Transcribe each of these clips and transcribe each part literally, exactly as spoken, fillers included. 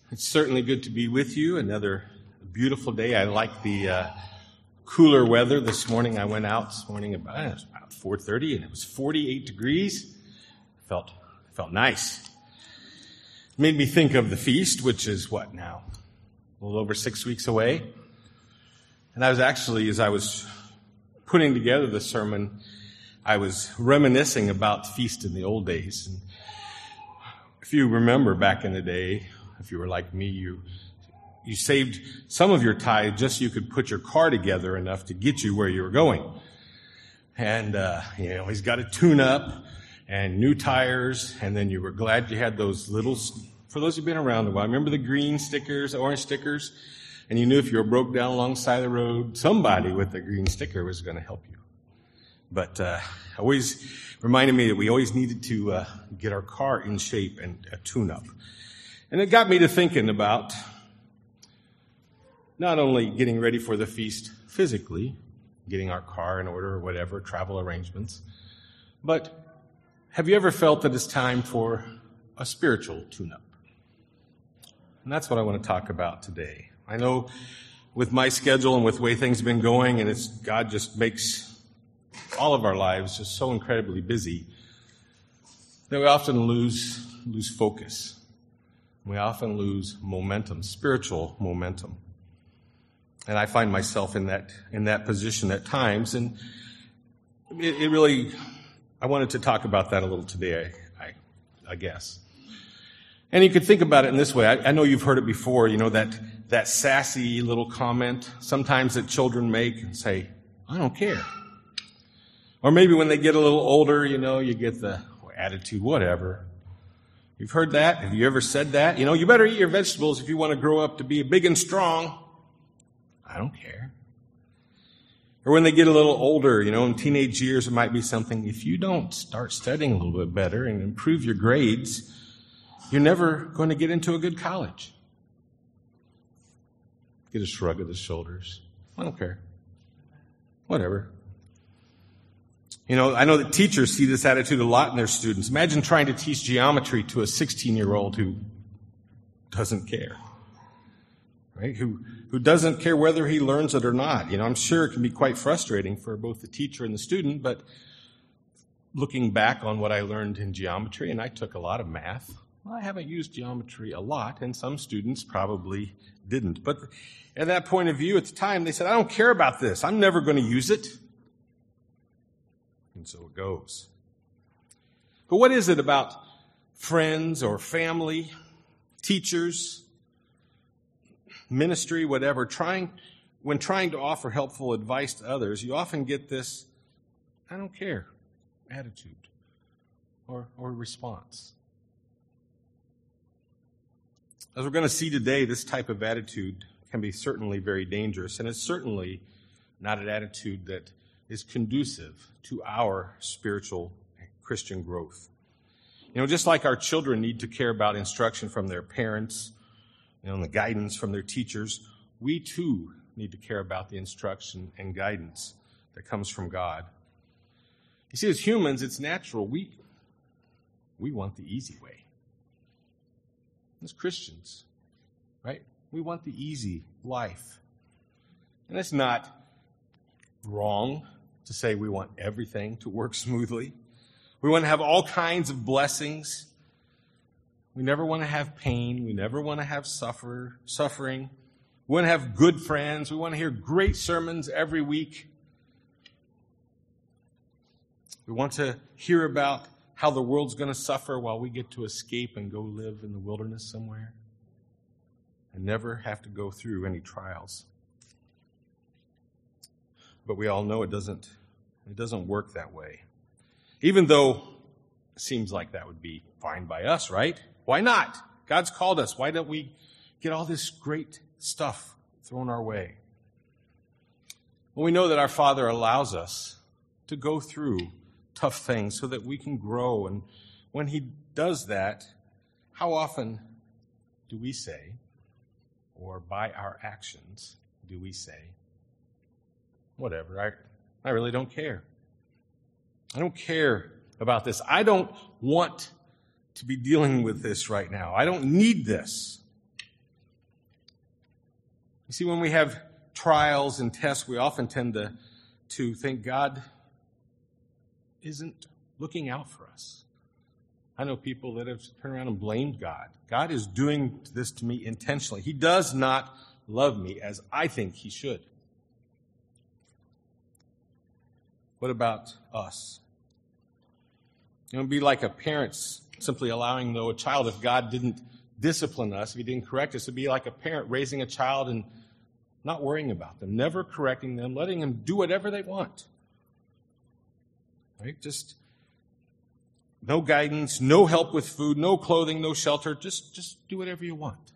It's certainly good to be with you. Another beautiful day. I like the uh, cooler weather. This morning I went out this morning about, it was about four thirty and it was forty-eight degrees. Felt felt nice. Made me think of the feast, which is what now? A little over six weeks away. And I was actually, as I was putting together the sermon, I was reminiscing about the feast in the old days. And if you remember back in the day, if you were like me, you you saved some of your tithe just so you could put your car together enough to get you where you were going. And, uh, you know, he's got a tune-up and new tires, and then you were glad you had those little, for those who've been around a while, remember the green stickers, the orange stickers? And you knew if you were broke down alongside the road, somebody with a green sticker was going to help you. But uh always reminded me that we always needed to uh, get our car in shape and a tune-up. And it got me to thinking about not only getting ready for the feast physically, getting our car in order or whatever, travel arrangements, but have you ever felt that it's time for a spiritual tune-up? And that's what I want to talk about today. I know with my schedule and with the way things have been going, and it's God just makes all of our lives just so incredibly busy that we often lose lose focus. We often lose momentum, spiritual momentum. And I find myself in that in that position at times. And it, it really, I wanted to talk about that a little today, I, I, I guess. And you could think about it in this way. I, I know you've heard it before, you know, that, that sassy little comment sometimes that children make and say, I don't care. Or maybe when they get a little older, you know, you get the attitude, whatever. You've heard that? Have you ever said that? You know, you better eat your vegetables if you want to grow up to be big and strong. I don't care. Or when they get a little older, you know, in teenage years, it might be something, if you don't start studying a little bit better and improve your grades, you're never going to get into a good college. Get a shrug of the shoulders. I don't care. Whatever. You know, I know that teachers see this attitude a lot in their students. Imagine trying to teach geometry to a sixteen-year-old who doesn't care, right? Who who doesn't care whether he learns it or not. You know, I'm sure it can be quite frustrating for both the teacher and the student, but looking back on what I learned in geometry, and I took a lot of math, well, I haven't used geometry a lot, and some students probably didn't. But at that point of view at the time, they said, I don't care about this. I'm never going to use it. And so it goes. But what is it about friends or family, teachers, ministry, whatever, trying, when trying to offer helpful advice to others, you often get this, I don't care, attitude or, or response. As we're going to see today, this type of attitude can be certainly very dangerous, and it's certainly not an attitude that is conducive to our spiritual Christian growth. You know, just like our children need to care about instruction from their parents, you know, and the guidance from their teachers, we too need to care about the instruction and guidance that comes from God. You see, as humans, it's natural. We, we want the easy way. As Christians, right? We want the easy life. And it's not wrong to say we want everything to work smoothly. We want to have all kinds of blessings. We never want to have pain. We never want to have suffer, suffering. We want to have good friends. We want to hear great sermons every week. We want to hear about how the world's going to suffer while we get to escape and go live in the wilderness somewhere and never have to go through any trials. But we all know it doesn't, it doesn't work that way. Even though it seems like that would be fine by us, right? Why not? God's called us. Why don't we get all this great stuff thrown our way? Well, we know that our Father allows us to go through tough things so that we can grow. And when He does that, how often do we say, or by our actions, do we say, whatever, I, I really don't care. I don't care about this. I don't want to be dealing with this right now. I don't need this. You see, when we have trials and tests, we often tend to, to think God isn't looking out for us. I know people that have turned around and blamed God. God is doing this to me intentionally. He does not love me as I think he should. What about us? It would be like a parent simply allowing, though, a child, if God didn't discipline us, if he didn't correct us, it'd be like a parent raising a child and not worrying about them, never correcting them, letting them do whatever they want. Right? Just no guidance, no help with food, no clothing, no shelter. Just, just do whatever you want.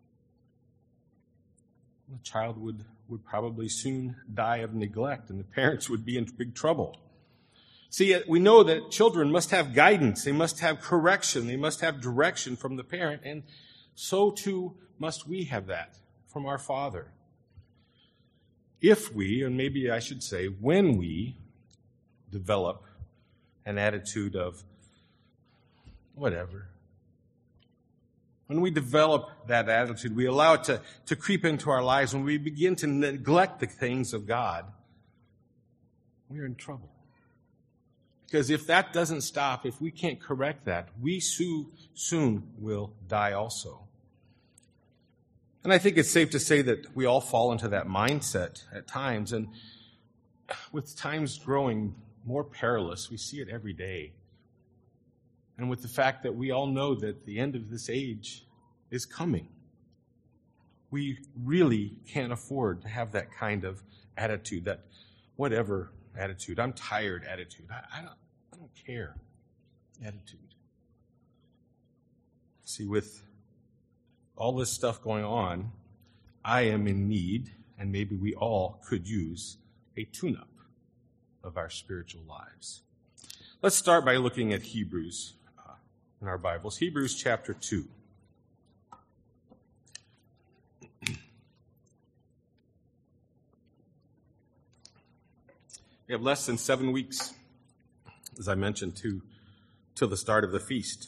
The child would, would probably soon die of neglect, and the parents would be in big trouble. See, we know that children must have guidance. They must have correction. They must have direction from the parent, and so too must we have that from our Father. If we, and maybe I should say, when we develop an attitude of whatever, when we develop that attitude, we allow it to, to creep into our lives, when we begin to neglect the things of God, we're in trouble. Because if that doesn't stop, if we can't correct that, we soon, soon will die also. And I think it's safe to say that we all fall into that mindset at times. And with times growing more perilous, we see it every day. And with the fact that we all know that the end of this age is coming, we really can't afford to have that kind of attitude, that whatever attitude, I'm tired attitude, I, I, don't, I don't care attitude. See, with all this stuff going on, I am in need, and maybe we all could use a tune-up of our spiritual lives. Let's start by looking at Hebrews uh, in our Bibles. Hebrews chapter two. We have less than seven weeks, as I mentioned, to till the start of the feast.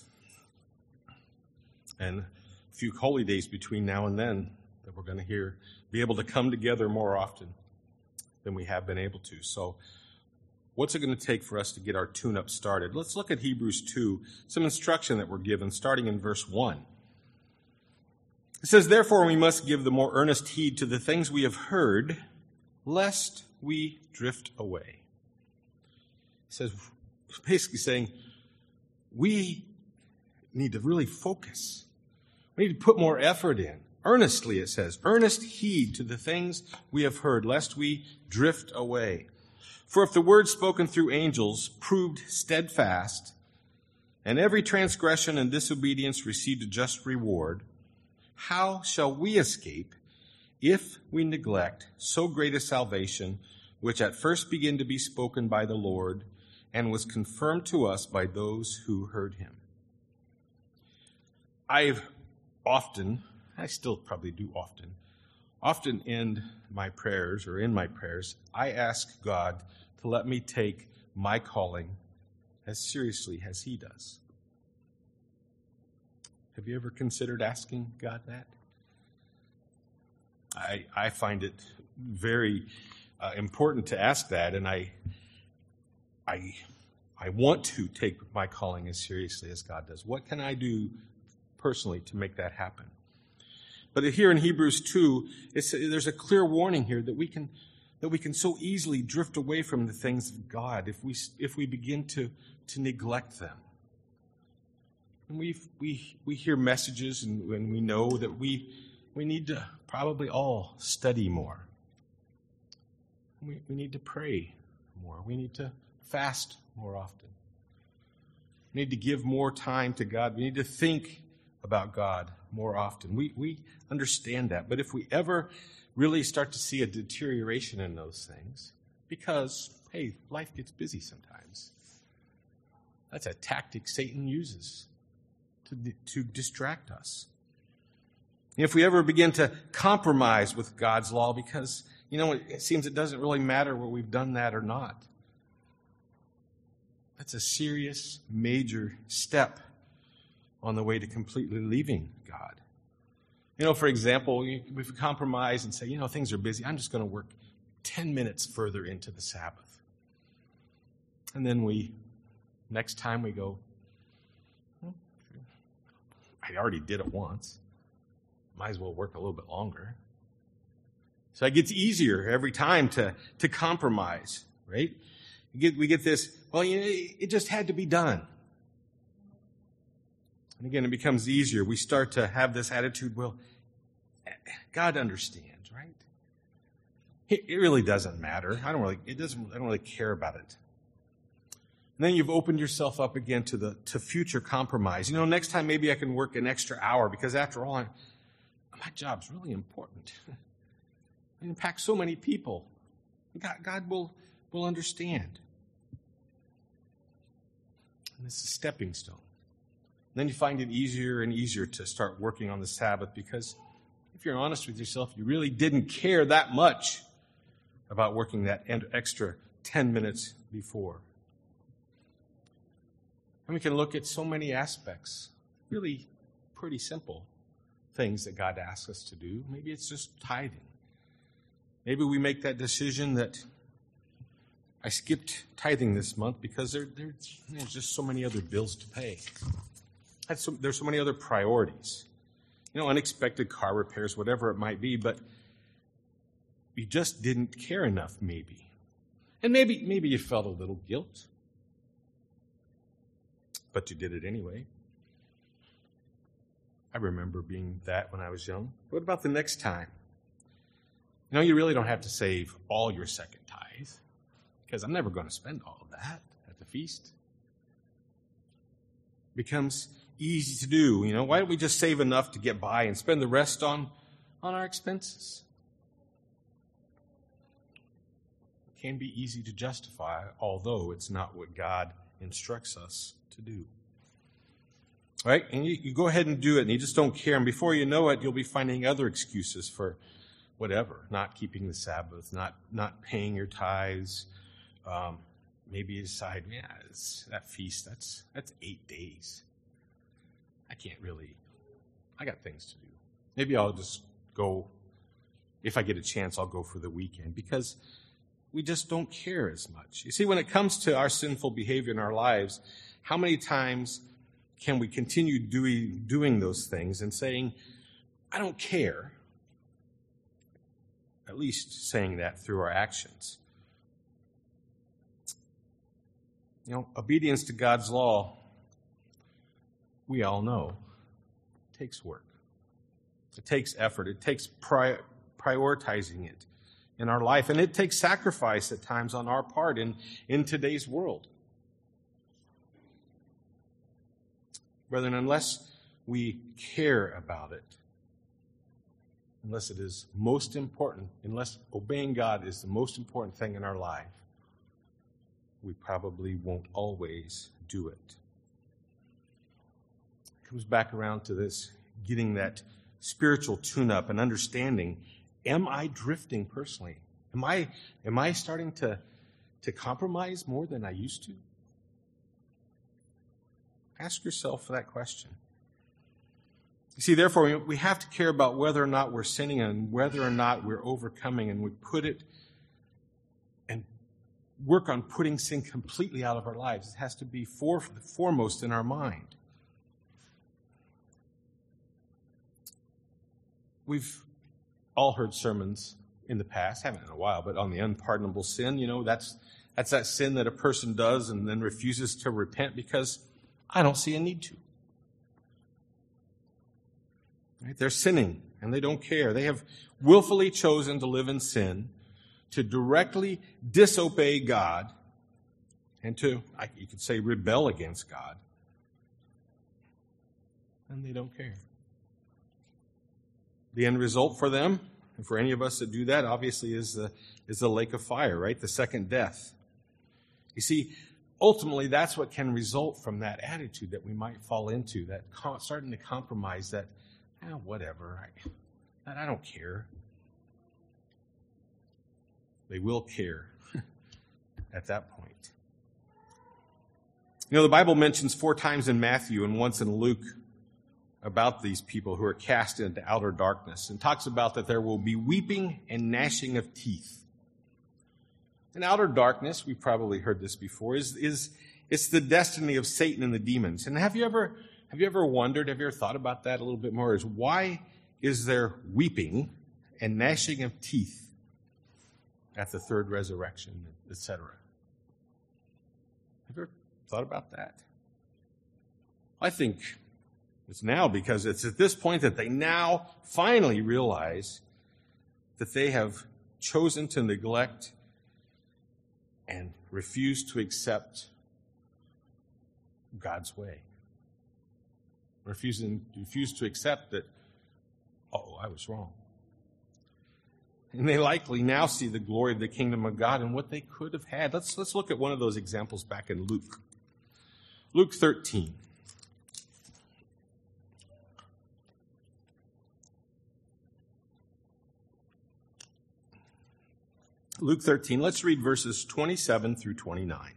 And a few holy days between now and then that we're going to hear, be able to come together more often than we have been able to. So what's it going to take for us to get our tune-up started? Let's look at Hebrews two, some instruction that we're given, starting in verse one. It says, "Therefore we must give the more earnest heed to the things we have heard, lest we drift away." It says, basically saying, we need to really focus. We need to put more effort in. Earnestly, it says, earnest heed to the things we have heard, lest we drift away. For if the word spoken through angels proved steadfast, and every transgression and disobedience received a just reward, how shall we escape if we neglect so great a salvation, which at first began to be spoken by the Lord, and was confirmed to us by those who heard him? I've often, I still probably do often, often end my prayers, or in my prayers, I ask God to let me take my calling as seriously as he does. Have you ever considered asking God that? I, I find it very uh, important to ask that, and I, I, I want to take my calling as seriously as God does. What can I do personally to make that happen? But here in Hebrews two, it's, there's a clear warning here that we can that we can so easily drift away from the things of God if we if we begin to to neglect them. And we we we hear messages, and, and we know that we we need to probably all study more. We we need to pray more. We need to fast more often. We need to give more time to God. We need to think about God more often. We we understand that. But if we ever really start to see a deterioration in those things, because, hey, life gets busy sometimes, that's a tactic Satan uses to, to distract us. And if we ever begin to compromise with God's law because, you know, it seems it doesn't really matter whether we've done that or not, that's a serious, major step on the way to completely leaving God. You know, for example, we've compromised and say, you know, things are busy. I'm just going to work ten minutes further into the Sabbath. And then we, next time we go, well, I already did it once. Might as well work a little bit longer. So it gets easier every time to, to compromise, right? We get, we get this, well, you know, it just had to be done. And again, it becomes easier. We start to have this attitude, well, God understands, right? It, it really doesn't matter. I don't really, it doesn't, I don't really care about it. And then you've opened yourself up again to the, to future compromise. You know, next time maybe I can work an extra hour because after all, I'm, my job's really important. It impacts so many people. God, God will, will understand. And this is a stepping stone. And then you find it easier and easier to start working on the Sabbath because if you're honest with yourself, you really didn't care that much about working that extra ten minutes before. And we can look at so many aspects, really pretty simple things that God asks us to do. Maybe it's just tithing. Maybe we make that decision that I skipped tithing this month because there, there, there's just so many other bills to pay. So, there's so many other priorities. You know, unexpected car repairs, whatever it might be, but you just didn't care enough, maybe. And maybe, maybe you felt a little guilt, but you did it anyway. I remember being that when I was young. What about the next time? You know, you really don't have to save all your second tithe because I'm never going to spend all of that at the feast. It becomes easy to do. You know, why don't we just save enough to get by and spend the rest on, on our expenses? It can be easy to justify, although it's not what God instructs us to do. Right? And you, you go ahead and do it, and you just don't care. And before you know it, you'll be finding other excuses for whatever, not keeping the Sabbath, not not paying your tithes. Um, maybe you decide, yeah, it's, that feast, that's that's eight days. I can't really, I got things to do. Maybe I'll just go, if I get a chance, I'll go for the weekend, because we just don't care as much. You see, when it comes to our sinful behavior in our lives, how many times can we continue doing, doing those things and saying, I don't care, at least saying that through our actions? You know, obedience to God's law, we all know, takes work. It takes effort. It takes pri- prioritizing it in our life. And it takes sacrifice at times on our part in, in today's world. Brethren, unless we care about it, unless it is most important, unless obeying God is the most important thing in our life, we probably won't always do it. It comes back around to this, getting that spiritual tune-up and understanding, am I drifting personally? Am I am I starting to, to compromise more than I used to? Ask yourself that question. You see, therefore, we have to care about whether or not we're sinning and whether or not we're overcoming, and we put it and work on putting sin completely out of our lives. It has to be for, foremost in our mind. We've all heard sermons in the past, haven't in a while, but on the unpardonable sin. You know, that's that's that sin that a person does and then refuses to repent because I don't see a need to. Right? They're sinning and they don't care. They have willfully chosen to live in sin, to directly disobey God, and to, you could say, rebel against God. And they don't care. The end result for them, and for any of us that do that, obviously is the, is the lake of fire, right? The second death. You see, ultimately, that's what can result from that attitude that we might fall into, that com- starting to compromise, that, eh, whatever, I, that I don't care. They will care at that point. You know, the Bible mentions four times in Matthew and once in Luke about these people who are cast into outer darkness and talks about that there will be weeping and gnashing of teeth. And outer darkness, we've probably heard this before, is, is it's the destiny of Satan and the demons. And have you ever have you ever wondered, have you ever thought about that a little bit more? Is why is there weeping and gnashing of teeth at the third resurrection, et cetera? Have you ever thought about that? I think it's now because it's at this point that they now finally realize that they have chosen to neglect and refuse to accept God's way. Refusing, refuse to accept that, oh, I was wrong. And they likely now see the glory of the kingdom of God and what they could have had. Let's, let's look at one of those examples back in Luke. Luke thirteen. Luke thirteen, let's read verses twenty-seven through twenty-nine.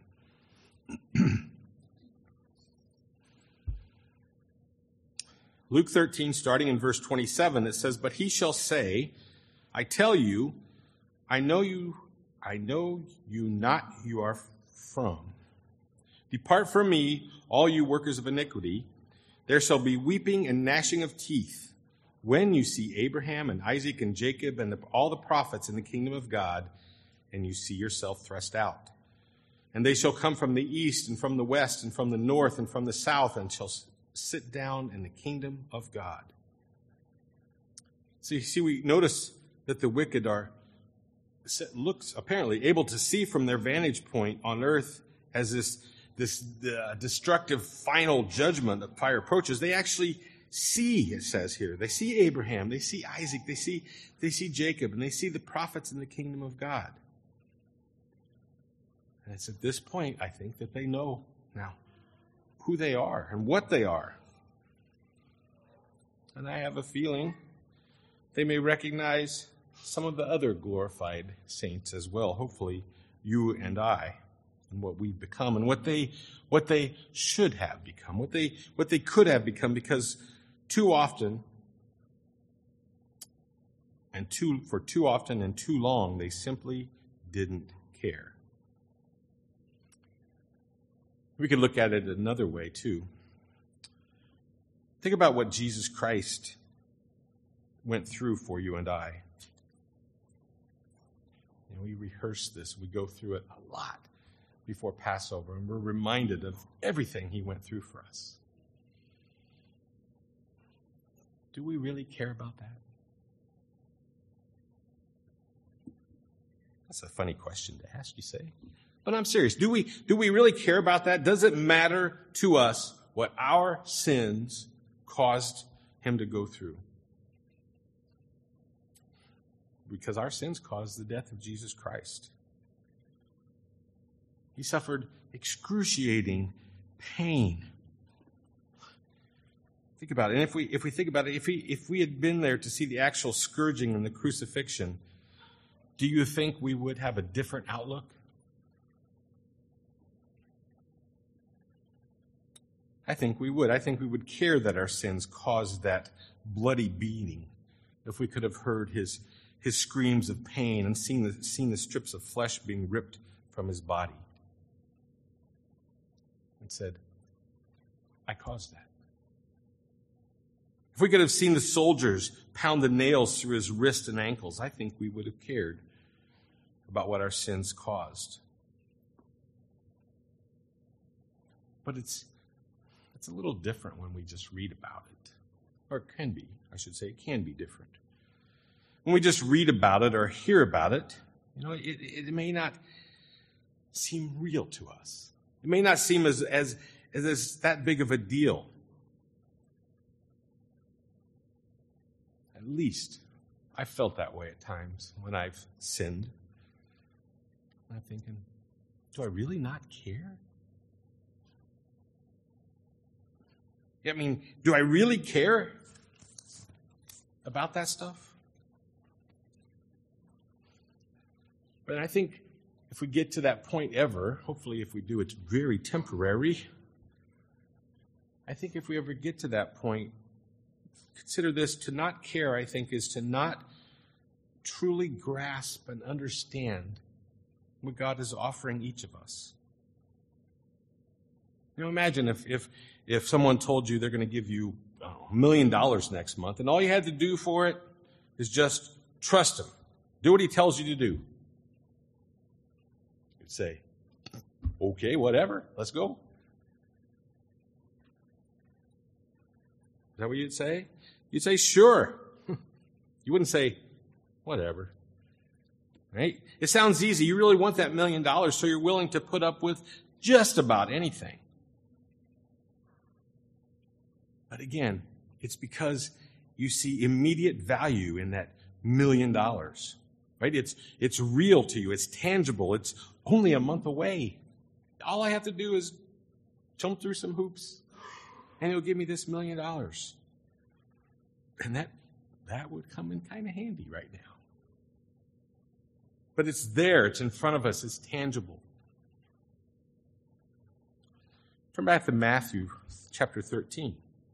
Luke thirteen, starting in verse twenty-seven, it says, "But he shall say, I tell you, I know you, I know you not you are from. Depart from me, all you workers of iniquity. There shall be weeping and gnashing of teeth when you see Abraham and Isaac and Jacob and the, all the prophets in the kingdom of God, and you see yourself thrust out. And they shall come from the east and from the west and from the north and from the south and shall sit down in the kingdom of God." So you see, we notice that the wicked are, looks apparently able to see from their vantage point on earth as this, this uh, destructive final judgment of fire approaches. They actually see, it says here, they see Abraham, they see Isaac, they see, they see Jacob, and they see the prophets in the kingdom of God. And it's at this point, I think, that they know now who they are and what they are. And I have a feeling they may recognize some of the other glorified saints as well, hopefully you and I, and what we've become and what they what they should have become, what they what they could have become, because too often and too for too often and too long they simply didn't care. We could look at it another way, too. Think about what Jesus Christ went through for you and I. And we rehearse this. We go through it a lot before Passover, and we're reminded of everything he went through for us. Do we really care about that? That's a funny question to ask, you say. But I'm serious. Do we, do we really care about that? Does it matter to us what our sins caused him to go through? Because our sins caused the death of Jesus Christ. He suffered excruciating pain. Think about it. And if we if we think about it, if we if we had been there to see the actual scourging and the crucifixion, do you think we would have a different outlook? I think we would. I think we would care that our sins caused that bloody beating if we could have heard his his screams of pain and seen the, seen the strips of flesh being ripped from his body. And said, I caused that. If we could have seen the soldiers pound the nails through his wrists and ankles, I think we would have cared about what our sins caused. But it's it's a little different when we just read about it. Or it can be, I should say, it can be different. When we just read about it or hear about it, you know, it, it may not seem real to us. It may not seem as, as, as that big of a deal. At least I felt that way at times when I've sinned. I'm thinking, do I really not care? I mean, do I really care about that stuff? But I think if we get to that point ever, hopefully if we do, it's very temporary. I think if we ever get to that point, consider this, to not care, I think, is to not truly grasp and understand what God is offering each of us. You know, imagine if if, if someone told you they're going to give you oh, a million dollars next month, and all you had to do for it is just trust him. Do what he tells you to do. You'd say, okay, whatever, let's go. Is that what you'd say? You'd say, sure. You wouldn't say, whatever. Right? It sounds easy. You really want that million dollars, so you're willing to put up with just about anything. But again, it's because you see immediate value in that million dollars. Right? It's, it's real to you. It's tangible. It's only a month away. All I have to do is jump through some hoops, and it'll give me this million dollars. And that that would come in kind of handy right now. But it's there. It's in front of us. It's tangible. Turn back to Matthew chapter thirteen.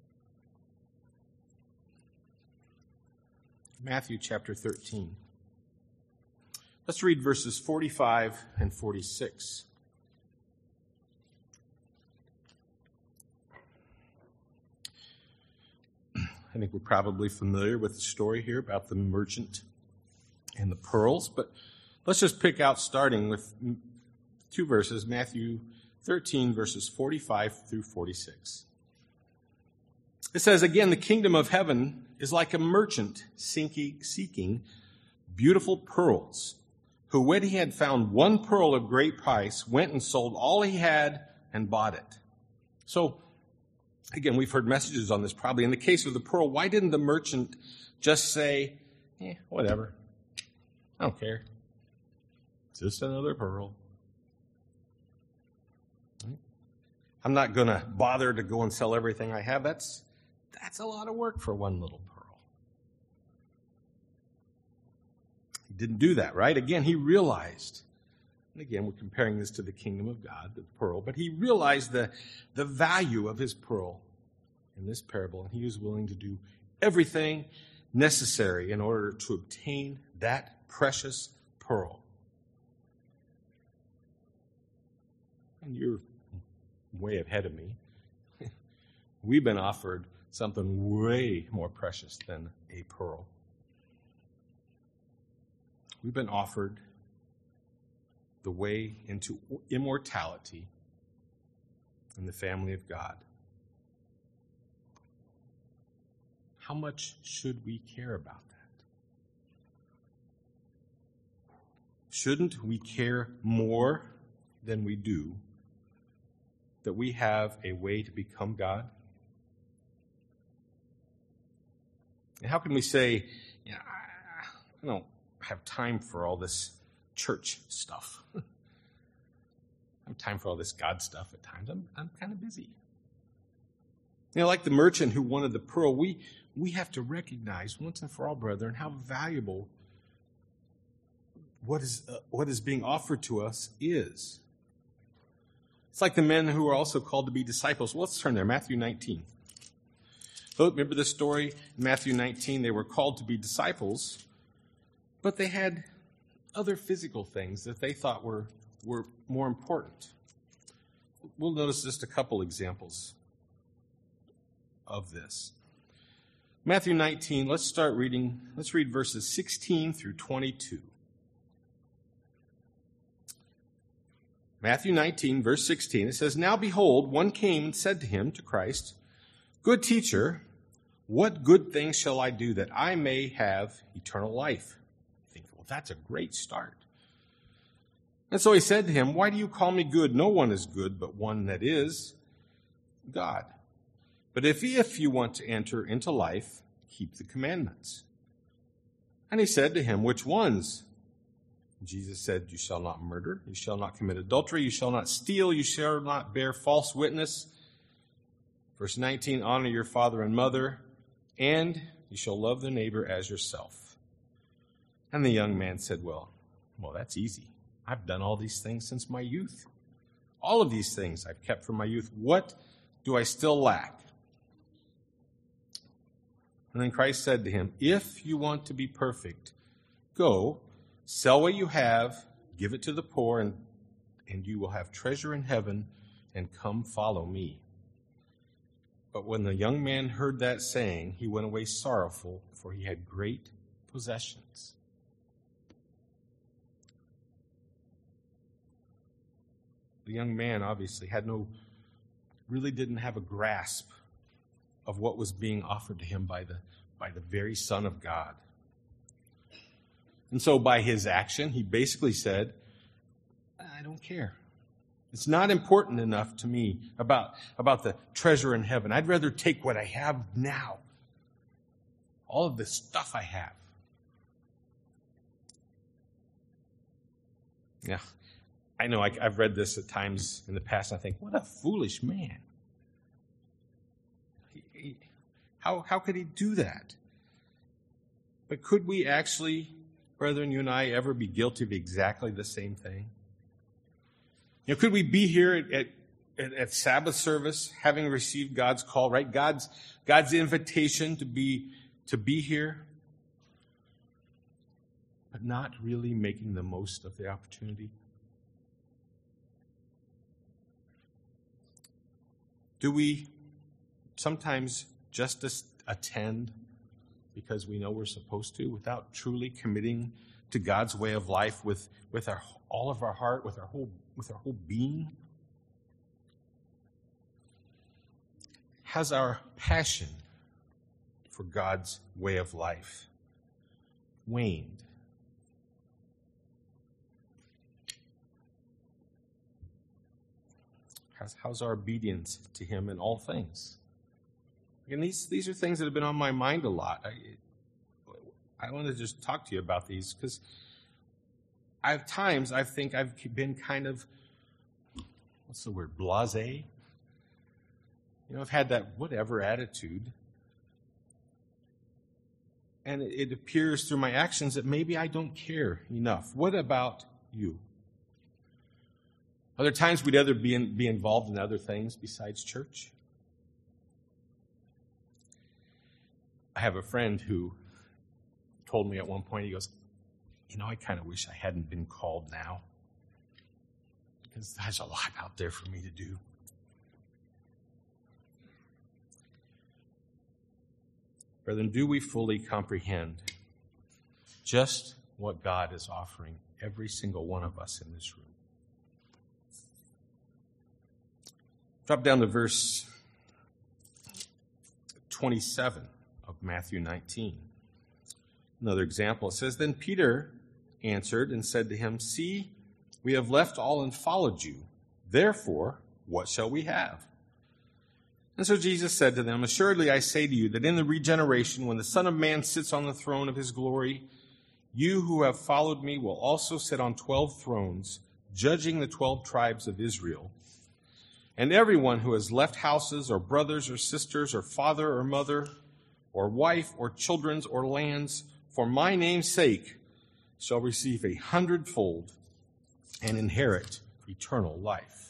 Matthew chapter thirteen. Let's read verses forty-five and forty-six. I think we're probably familiar with the story here about the merchant and the pearls, but let's just pick out starting with two verses, Matthew thirteen, verses forty-five through forty-six. It says, again, the kingdom of heaven is like a merchant seeking beautiful pearls, who, when he had found one pearl of great price, went and sold all he had and bought it. So, again, we've heard messages on this probably. In the case of the pearl, why didn't the merchant just say, eh, whatever, I don't care. It's just another pearl. I'm not going to bother to go and sell everything I have. That's, that's a lot of work for one little pearl. He didn't do that, right? Again, he realized, and again, we're comparing this to the kingdom of God, the pearl, but he realized the, the value of his pearl in this parable, and he was willing to do everything necessary in order to obtain that precious pearl. And you're way ahead of me. We've been offered something way more precious than a pearl. We've been offered the way into immortality in the family of God. How much should we care about that? Shouldn't we care more than we do that we have a way to become God? And how can we say, you know, I don't have time for all this church stuff. I have time for all this God stuff at times. I'm I'm kind of busy. You know, like the merchant who wanted the pearl, we we have to recognize once and for all, brethren, how valuable what is uh, what is being offered to us is. It's like the men who are also called to be disciples. Well, let's turn there, Matthew nineteen. So remember the story in Matthew nineteen? They were called to be disciples, but they had other physical things that they thought were, were more important. We'll notice just a couple examples of this. Matthew nineteen, let's start reading, let's read verses sixteen through twenty-two. Matthew nineteen, verse sixteen, it says, Now behold, one came and said to him, to Christ, Good teacher, what good things shall I do that I may have eternal life? You think, well, that's a great start. And so he said to him, Why do you call me good? No one is good but one that is God. But if, if you want to enter into life, keep the commandments. And he said to him, Which ones? Jesus said, You shall not murder, you shall not commit adultery, you shall not steal, you shall not bear false witness. Verse nineteen, honor your father and mother, and you shall love the neighbor as yourself. And the young man said, Well, well, that's easy. I've done all these things since my youth. All of these things I've kept from my youth. What do I still lack? And then Christ said to him, if you want to be perfect, go, sell what you have, give it to the poor, and, and you will have treasure in heaven, and come follow me. But when the young man heard that saying, he went away sorrowful, for he had great possessions. The young man obviously had no, really didn't have a grasp of what was being offered to him by the, by the very Son of God. And so by his action, he basically said, I don't care. It's not important enough to me about, about the treasure in heaven. I'd rather take what I have now. All of the stuff I have. Yeah, I know I, I've read this at times in the past. I think, what a foolish man. He, he, how, how could he do that? But could we actually, brethren, you and I, ever be guilty of exactly the same thing? You know, could we be here at, at, at Sabbath service, having received God's call, right? God's, God's invitation to be, to be here, but not really making the most of the opportunity? Do we sometimes just attend because we know we're supposed to, without truly committing to God's way of life with, with our, all of our heart, with our whole, with our whole being? Has our passion for God's way of life waned? How's, how's our obedience to Him in all things? And these, these are things that have been on my mind a lot. I, I want to just talk to you about these because at times I think I've been kind of, what's the word, blasé? You know, I've had that whatever attitude. And it, it appears through my actions that maybe I don't care enough. What about you? Other times we'd either be, in, be involved in other things besides church. I have a friend who told me at one point, he goes, you know, I kind of wish I hadn't been called now because there's a lot out there for me to do. Brethren, do we fully comprehend just what God is offering every single one of us in this room? Drop down to verse twenty-seven of Matthew nineteen. Another example. It says, then Peter answered and said to him, see, we have left all and followed you. Therefore, what shall we have? And so Jesus said to them, assuredly I say to you that in the regeneration, when the Son of Man sits on the throne of his glory, you who have followed me will also sit on twelve thrones, judging the twelve tribes of Israel. And everyone who has left houses or brothers or sisters or father or mother or wife or children or lands for my name's sake shall receive a hundredfold and inherit eternal life.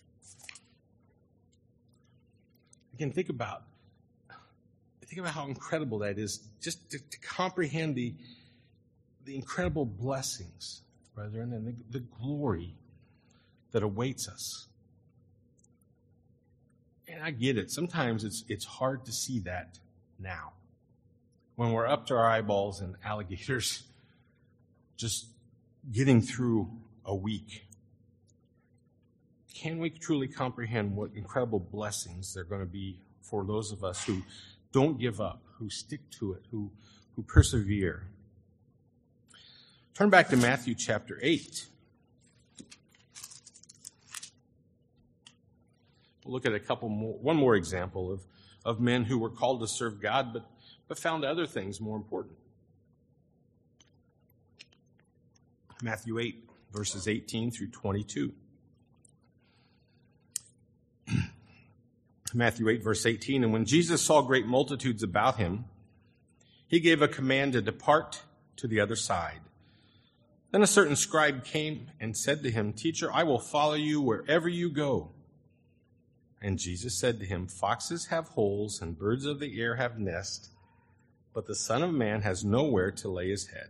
Again, think about, think about how incredible that is, just to, to comprehend the, the incredible blessings, brethren, and the, the glory that awaits us. And I get it. Sometimes it's it's hard to see that now. When we're up to our eyeballs in alligators, just getting through a week. Can we truly comprehend what incredible blessings they're going to be for those of us who don't give up, who stick to it, who, who persevere? Turn back to Matthew chapter eight. We'll look at a couple more, one more example of, of men who were called to serve God, but, but found other things more important. Matthew eight, verses eighteen through twenty-two. Matthew eight, verse eighteen, and when Jesus saw great multitudes about him, he gave a command to depart to the other side. Then a certain scribe came and said to him, Teacher, I will follow you wherever you go. And Jesus said to him, Foxes have holes and birds of the air have nests, but the Son of Man has nowhere to lay his head.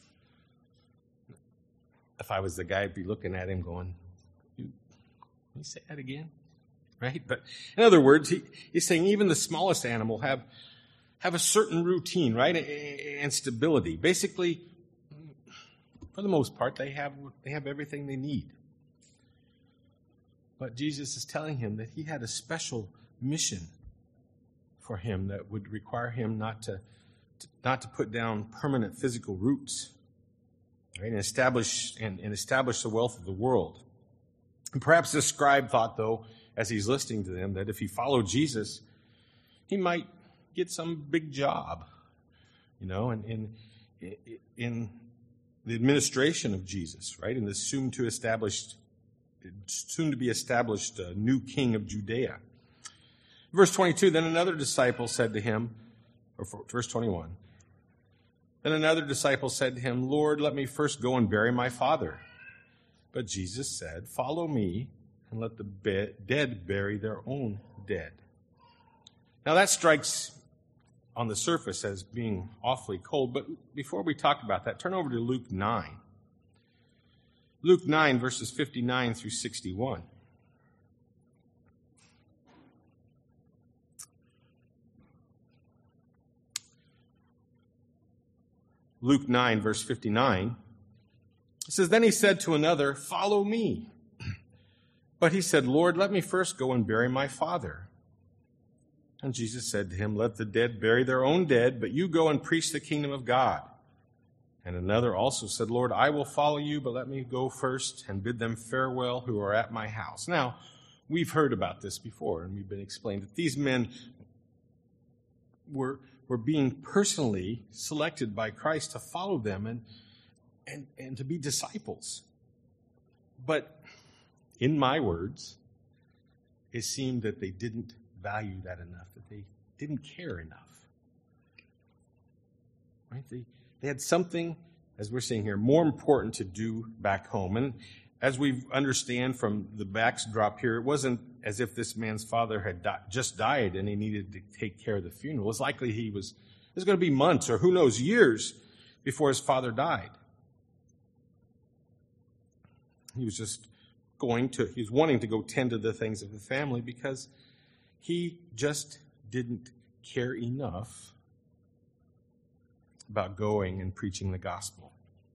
If I was the guy, I'd be looking at him going, can you say that again? Right? But in other words, he, he's saying even the smallest animal have, have a certain routine, right? And stability. Basically, for the most part, they have, they have everything they need. But Jesus is telling him that he had a special mission for him that would require him not to, to not to put down permanent physical roots, right? And establish and, and establish the wealth of the world. And perhaps the scribe thought, though, as he's listening to them, that if he followed Jesus, he might get some big job, you know, in in, in the administration of Jesus, right? In the soon to established, soon to be established uh, new king of Judea. Verse twenty-two, then another disciple said to him, or verse twenty-one, then another disciple said to him, Lord, let me first go and bury my father. But Jesus said, follow me and let the be- dead bury their own dead. Now that strikes on the surface as being awfully cold, but before we talk about that, turn over to Luke nine. Luke nine, verses fifty-nine through sixty-one. Luke nine, verse fifty-nine, it says, then he said to another, follow me. But he said, Lord, let me first go and bury my father. And Jesus said to him, let the dead bury their own dead, but you go and preach the kingdom of God. And another also said, Lord, I will follow you, but let me go first and bid them farewell who are at my house. Now, we've heard about this before, and we've been explained that these men were, were being personally selected by Christ to follow them and, and, and to be disciples. But in my words, it seemed that they didn't value that enough, that they didn't care enough. Right? They, they had something, as we're seeing here, more important to do back home. And as we understand from the backdrop here, it wasn't as if this man's father had di- just died and he needed to take care of the funeral. It's likely he was, it was going to be months or who knows, years before his father died. He was just going to, he was wanting to go tend to the things of the family because he just didn't care enough about going and preaching the gospel.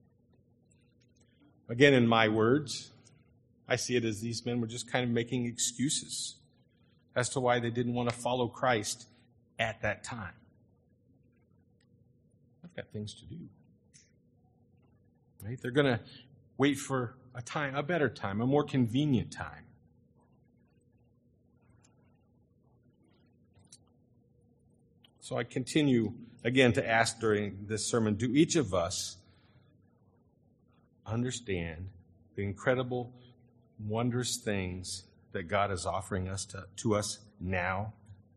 Again, in my words, I see it as these men were just kind of making excuses as to why they didn't want to follow Christ at that time. I've got things to do. Right? They're going to wait for a time, a better time, a more convenient time. So I continue again to ask during this sermon, do each of us understand the incredible, wondrous things that God is offering us to, to us now?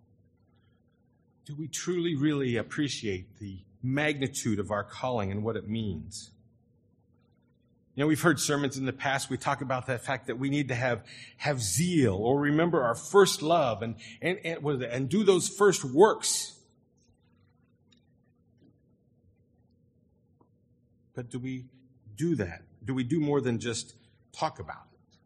Do we truly, really appreciate the magnitude of our calling and what it means? You know, we've heard sermons in the past, we talk about the fact that we need to have, have zeal or remember our first love and, and, and, what is it, and do those first works. But do we do that? Do we do more than just talk about it?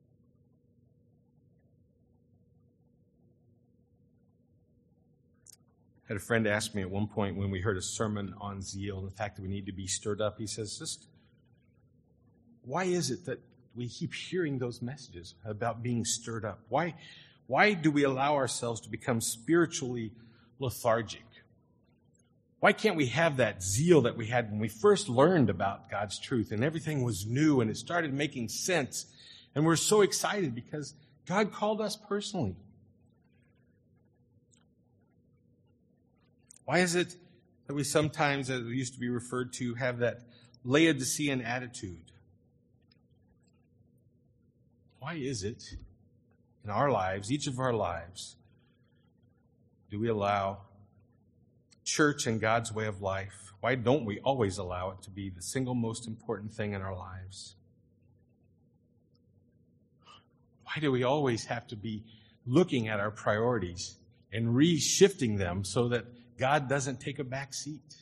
I had a friend ask me at one point when we heard a sermon on zeal and the fact that we need to be stirred up. He says, just why is it that we keep hearing those messages about being stirred up? Why, why do we allow ourselves to become spiritually lethargic? Why can't we have that zeal that we had when we first learned about God's truth and everything was new and it started making sense? And we're so excited because God called us personally. Why is it that we sometimes, as it used to be referred to, have that Laodicean attitude? Why is it in our lives, each of our lives, do we allow church and God's way of life, why don't we always allow it to be the single most important thing in our lives? Why do we always have to be looking at our priorities and re-shifting them so that God doesn't take a back seat.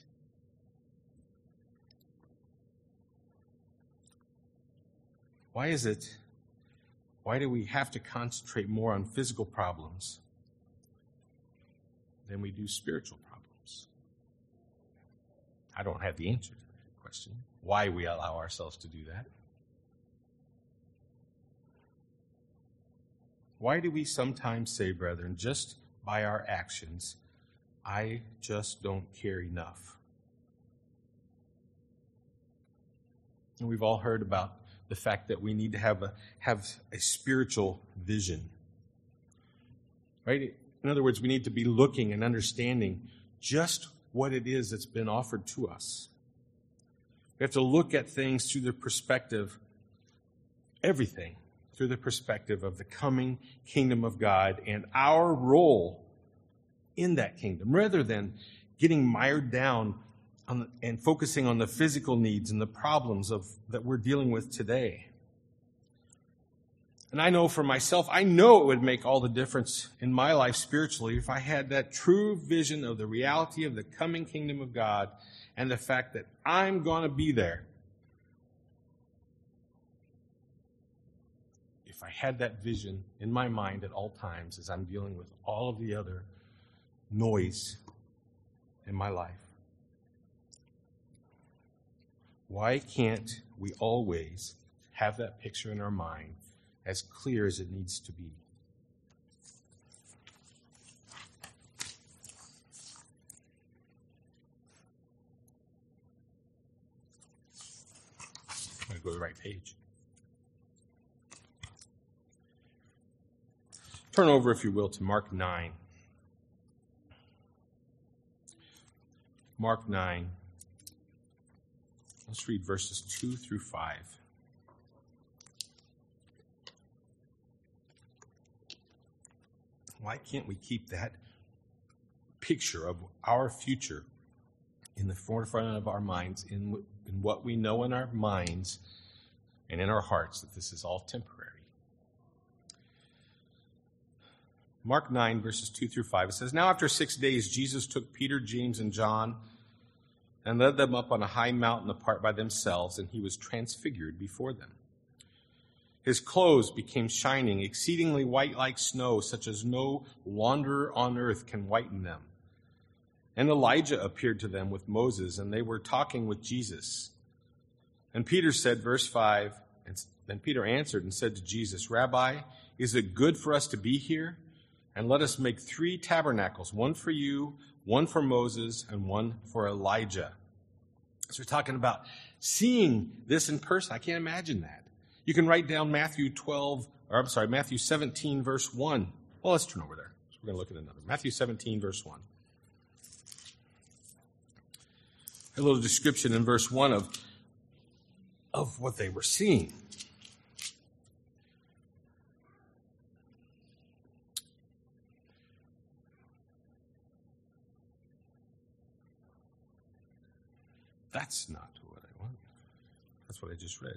Why is it, why do we have to concentrate more on physical problems than we do spiritual problems? I don't have the answer to that question, why we allow ourselves to do that. Why do we sometimes say, brethren, just by our actions, I just don't care enough? And we've all heard about the fact that we need to have a have a spiritual vision. Right? In other words, we need to be looking and understanding just what it is that's been offered to us. We have to look at things through the perspective, everything, through the perspective of the coming kingdom of God and our role in that kingdom, rather than getting mired down on the, and focusing on the physical needs and the problems of that we're dealing with today. And I know for myself, I know it would make all the difference in my life spiritually if I had that true vision of the reality of the coming kingdom of God and the fact that I'm going to be there. If I had that vision in my mind at all times as I'm dealing with all of the other noise in my life. Why can't we always have that picture in our mind as clear as it needs to be? I'm going to go to the right page. Turn over, if you will, to Mark nine. Mark nine. Let's read verses two through five. Why can't we keep that picture of our future in the forefront of our minds, in, in what we know in our minds and in our hearts, that this is all temporary? Mark nine, verses two through five, it says, Now after six days, Jesus took Peter, James, and John and led them up on a high mountain apart by themselves, and he was transfigured before them. His clothes became shining, exceedingly white like snow, such as no wanderer on earth can whiten them. And Elijah appeared to them with Moses, and they were talking with Jesus. And Peter said, verse five, and then Peter answered and said to Jesus, Rabbi, is it good for us to be here? And let us make three tabernacles, one for you, one for Moses, and one for Elijah. So we're talking about seeing this in person. I can't imagine that. You can write down Matthew twelve, or I'm sorry, Matthew seventeen, verse one. Well, let's turn over there. So we're going to look at another. Matthew seventeen, verse one. A little description in verse one of, of what they were seeing. That's not what I want. That's what I just read.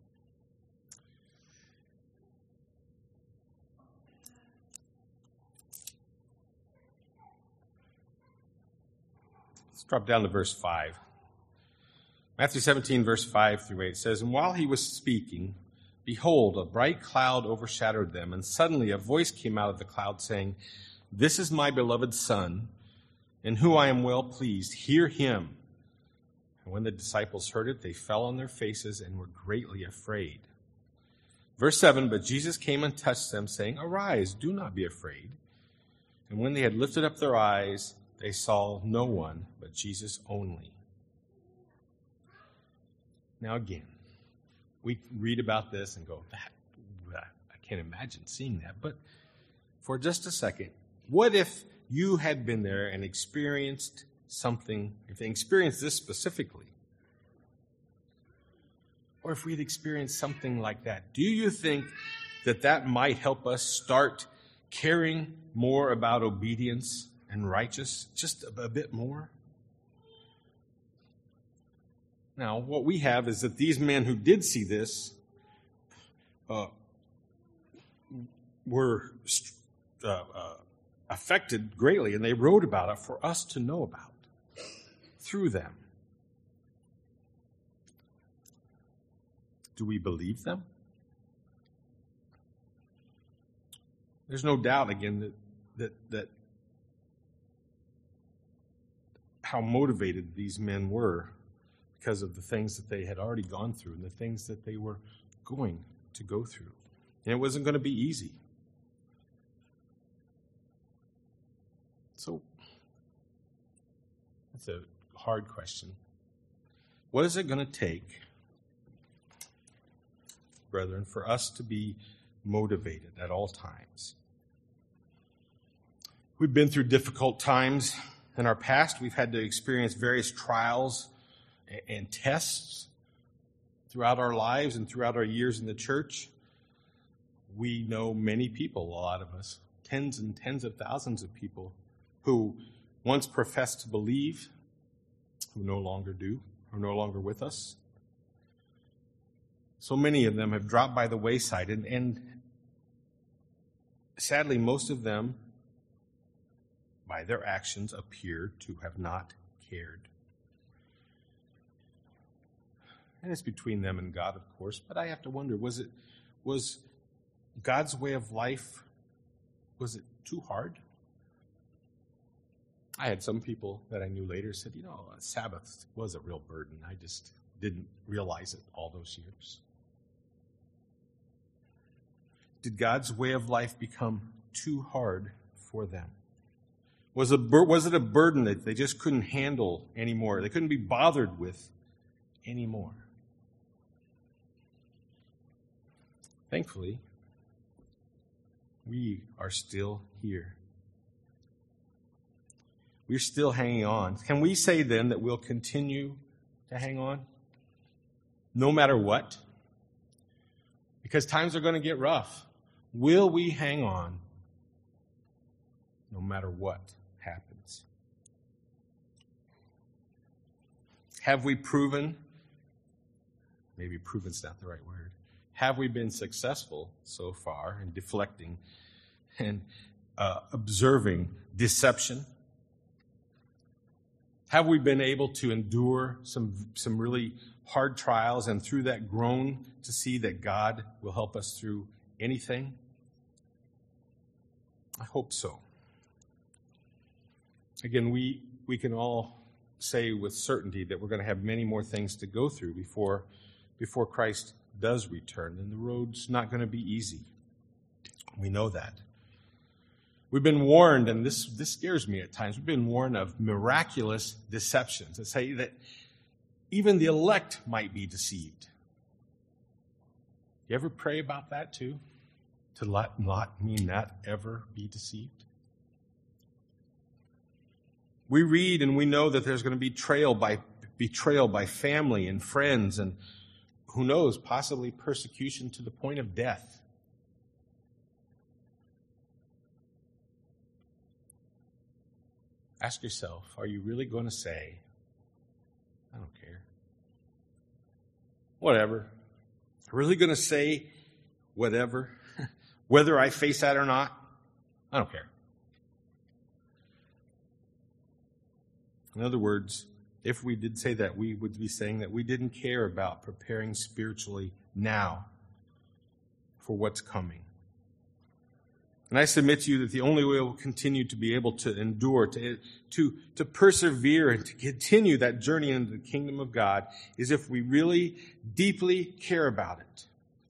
Let's drop down to verse five. Matthew seventeen, verse five through eight says, And while he was speaking, behold, a bright cloud overshadowed them, and suddenly a voice came out of the cloud saying, This is my beloved Son, in whom I am well pleased. Hear him. And when the disciples heard it, they fell on their faces and were greatly afraid. Verse seven, But Jesus came and touched them, saying, Arise, do not be afraid. And when they had lifted up their eyes, they saw no one but Jesus only. Now again, we read about this and go, that, I can't imagine seeing that. But for just a second, what if you had been there and experienced something, if they experienced this specifically, or if we'd experienced something like that, do you think that that might help us start caring more about obedience and righteous, just a, a bit more? Now, what we have is that these men who did see this uh, were uh, uh, affected greatly, and they wrote about it for us to know about through them. Do we believe them? There's no doubt, again, that that that how motivated these men were because of the things that they had already gone through and the things that they were going to go through. And it wasn't going to be easy. So, that's a hard question. What is it going to take, brethren, for us to be motivated at all times? We've been through difficult times in our past. We've had to experience various trials and tests throughout our lives and throughout our years in the church. We know many people, a lot of us, tens and tens of thousands of people who once professed to believe, who no longer do, are no longer with us. So many of them have dropped by the wayside, and, and sadly, most of them, by their actions, appear to have not cared. And it's between them and God, of course, but I have to wonder, was it, was God's way of life, was it too hard? I had some people that I knew later said, you know, Sabbath was a real burden. I just didn't realize it all those years. Did God's way of life become too hard for them? Was, a, was it a burden that they just couldn't handle anymore? They couldn't be bothered with anymore? Thankfully, we are still here. We're still hanging on. Can we say then that we'll continue to hang on no matter what? Because times are going to get rough. Will we hang on no matter what happens? Have we proven, maybe proven's not the right word, have we been successful so far in deflecting and uh, observing deception? Have we been able to endure some, some really hard trials and through that grown to see that God will help us through anything? I hope so. Again, we, we can all say with certainty that we're going to have many more things to go through before, before Christ does return, and the road's not going to be easy. We know that. We've been warned, and this, this scares me at times, we've been warned of miraculous deceptions that say that even the elect might be deceived. You ever pray about that too? To not, not mean not ever be deceived? We read and we know that there's going to be betrayal by, betrayal by family and friends, and who knows, possibly persecution to the point of death. Ask yourself, are you really going to say, I don't care? Whatever. Really going to say whatever? Whether I face that or not? I don't care. In other words, if we did say that, we would be saying that we didn't care about preparing spiritually now for what's coming. And I submit to you that the only way we'll continue to be able to endure, to, to, to persevere, and to continue that journey into the kingdom of God is if we really deeply care about it.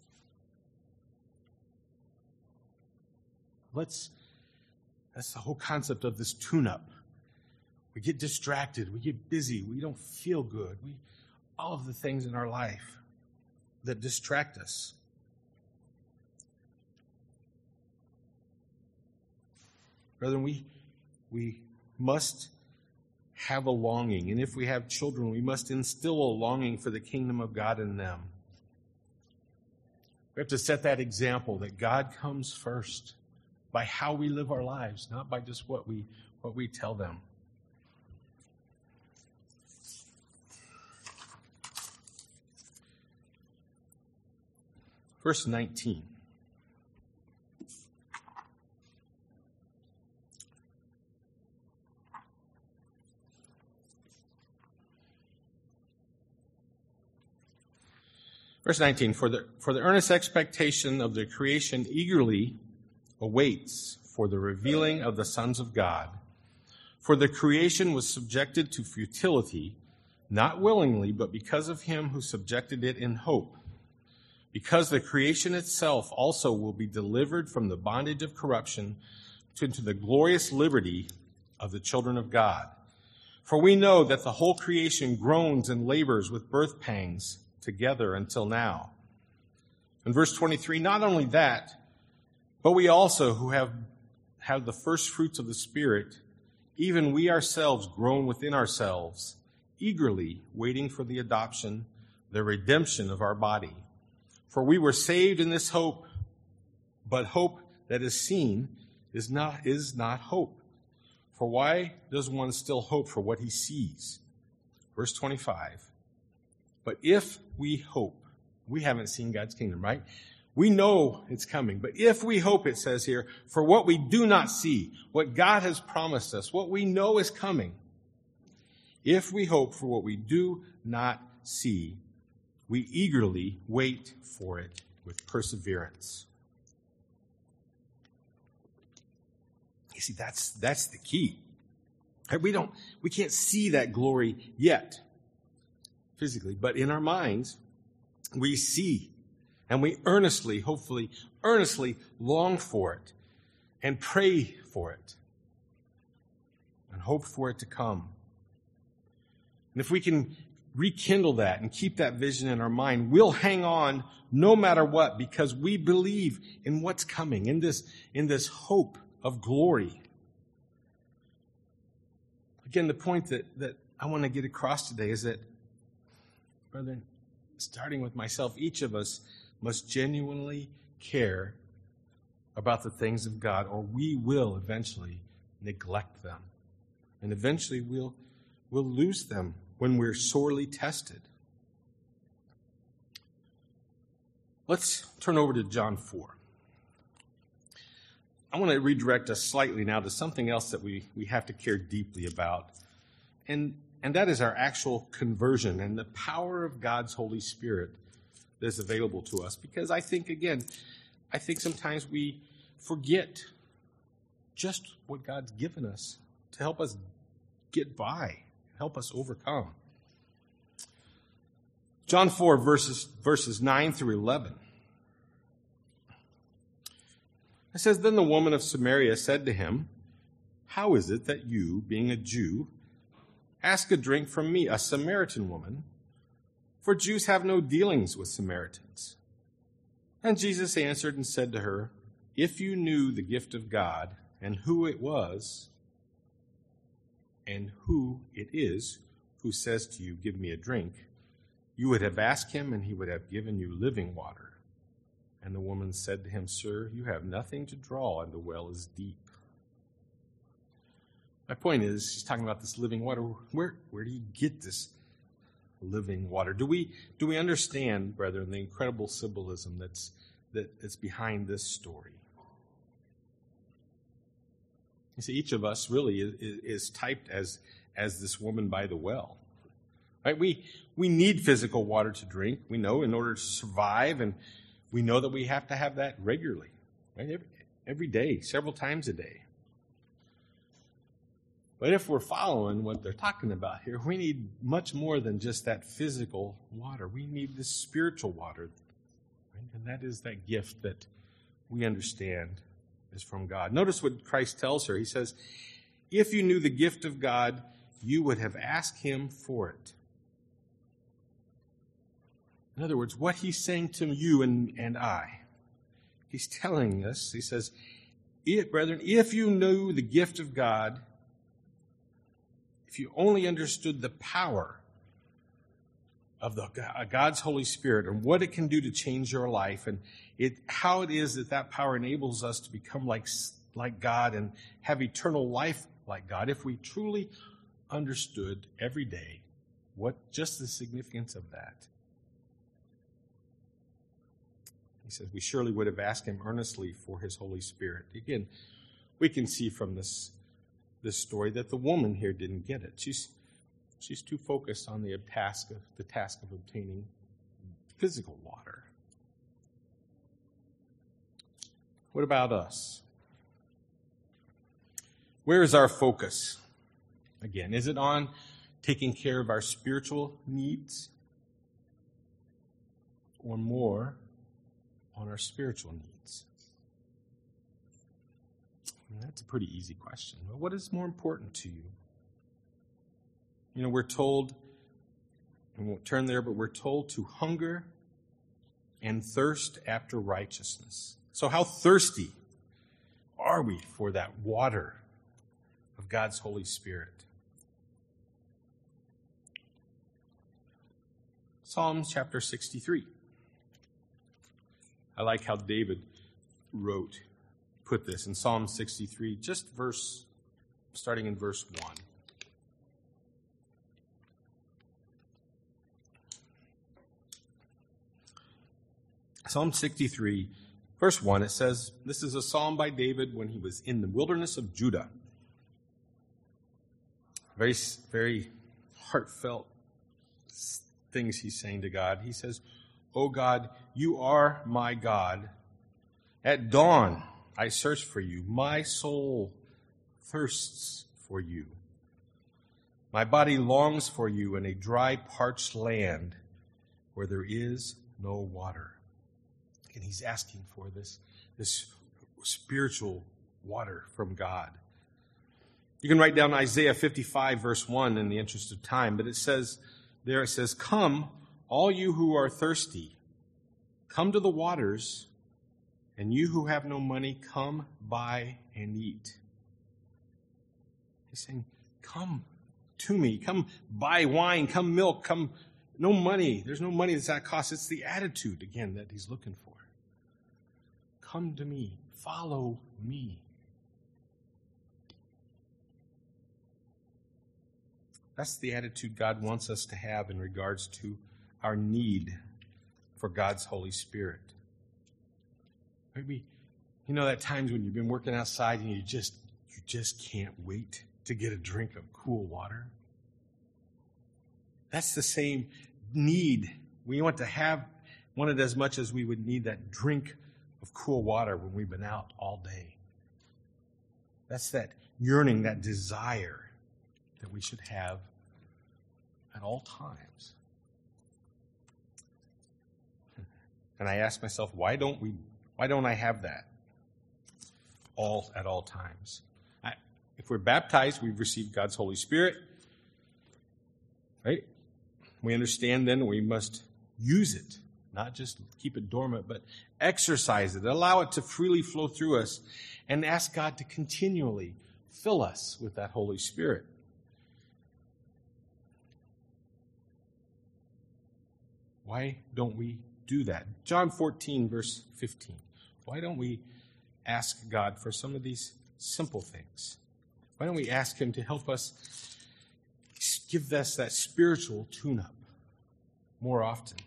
Let's, that's the whole concept of this tune-up. We get distracted, we get busy, we don't feel good. We, all of the things in our life that distract us. Brethren, we, we must have a longing. And if we have children, we must instill a longing for the kingdom of God in them. We have to set that example that God comes first by how we live our lives, not by just what we, what we tell them. Verse nineteen. Verse nineteen, for the, for the earnest expectation of the creation eagerly awaits for the revealing of the sons of God. For the creation was subjected to futility, not willingly, but because of him who subjected it in hope. Because the creation itself also will be delivered from the bondage of corruption into the glorious liberty of the children of God. For we know that the whole creation groans and labors with birth pangs together until now. In verse twenty-three, not only that, but we also who have, have the first fruits of the Spirit, even we ourselves groan within ourselves, eagerly waiting for the adoption, the redemption of our body. For we were saved in this hope, but hope that is seen is not, is not hope. For why does one still hope for what he sees? Verse twenty-five, but if we hope, we haven't seen God's kingdom, right? We know it's coming, but if we hope, it says here, for what we do not see, what God has promised us, what we know is coming, if we hope for what we do not see, we eagerly wait for it with perseverance. You see, that's that's the key. We don't, we can't see that glory yet, physically, but in our minds, we see, and we earnestly, hopefully, earnestly long for it, and pray for it, and hope for it to come. And if we can rekindle that and keep that vision in our mind, we'll hang on no matter what, because we believe in what's coming, in this, in this hope of glory. Again, the point that, that I want to get across today is that, brethren, starting with myself, each of us must genuinely care about the things of God, or we will eventually neglect them. And eventually we'll, we'll lose them when we're sorely tested. Let's turn over to John four. I want to redirect us slightly now to something else that we, we have to care deeply about. And, and that is our actual conversion and the power of God's Holy Spirit that is available to us. Because I think, again, I think sometimes we forget just what God's given us to help us get by, help us overcome. John four, verses, verses nine through eleven. It says, then the woman of Samaria said to him, how is it that you, being a Jew, ask a drink from me, a Samaritan woman? For Jews have no dealings with Samaritans. And Jesus answered and said to her, if you knew the gift of God and who it was, and who it is who says to you, give me a drink, you would have asked him, and he would have given you living water. And the woman said to him, sir, you have nothing to draw, and the well is deep. My point is, she's talking about this living water. Where, where do you get this living water? Do we, do we understand, brethren, the incredible symbolism that's, that, that's behind this story? You see, each of us really is, is typed as, as this woman by the well. Right? We, we need physical water to drink, we know, in order to survive, and we know that we have to have that regularly, right? Every, every day, several times a day. But if we're following what they're talking about here, we need much more than just that physical water. We need this spiritual water, right? And that is that gift that we understand is from God. Notice what Christ tells her. He says, if you knew the gift of God, you would have asked him for it. In other words, what he's saying to you and, and I, he's telling us, he says, if, brethren, if you knew the gift of God, if you only understood the power of the God's Holy Spirit and what it can do to change your life, and it, how it is that that power enables us to become like, like God and have eternal life like God, if we truly understood every day what just the significance of that. He says, we surely would have asked him earnestly for his Holy Spirit. Again, we can see from this, this story that the woman here didn't get it. She's, she's too focused on the task of, the task of obtaining physical water. What about us? Where is our focus? Again, is it on taking care of our spiritual needs or more on our spiritual needs? And that's a pretty easy question. But what is more important to you? You know, we're told, and we won't turn there, but we're told to hunger and thirst after righteousness. So how thirsty are we for that water of God's Holy Spirit? Psalms chapter sixty-three. I like how David wrote, put this in Psalm sixty-three, just verse, starting in verse one. Psalm sixty-three, verse one, it says, this is a psalm by David when he was in the wilderness of Judah. Very, very heartfelt things he's saying to God. He says, "O God, you are my God. At dawn I search for you. My soul thirsts for you. My body longs for you in a dry, parched land where there is no water." And he's asking for this, this spiritual water from God. You can write down Isaiah fifty-five, verse one in the interest of time, but it says, there it says, "Come, all you who are thirsty, come to the waters, and you who have no money, come buy and eat." He's saying, come to me, come buy wine, come milk, come, no money. There's no money that's that cost. It's the attitude, again, that he's looking for. Come to me, follow me. That's the attitude God wants us to have in regards to our need for God's Holy Spirit. Maybe, you know, that times when you've been working outside and you just you just can't wait to get a drink of cool water. That's the same need. We want to have want it as much as we would need that drink of cool water when we've been out all day. That's that yearning, that desire that we should have at all times. And I ask myself, why don't we? Why don't I have that all at all times? I, if we're baptized, we've received God's Holy Spirit, right? We understand then we must use it, not just keep it dormant, but exercise it, allow it to freely flow through us, and ask God to continually fill us with that Holy Spirit. Why don't we do that? John fourteen, verse fifteen. Why don't we ask God for some of these simple things? Why don't we ask him to help us give us that spiritual tune-up more often?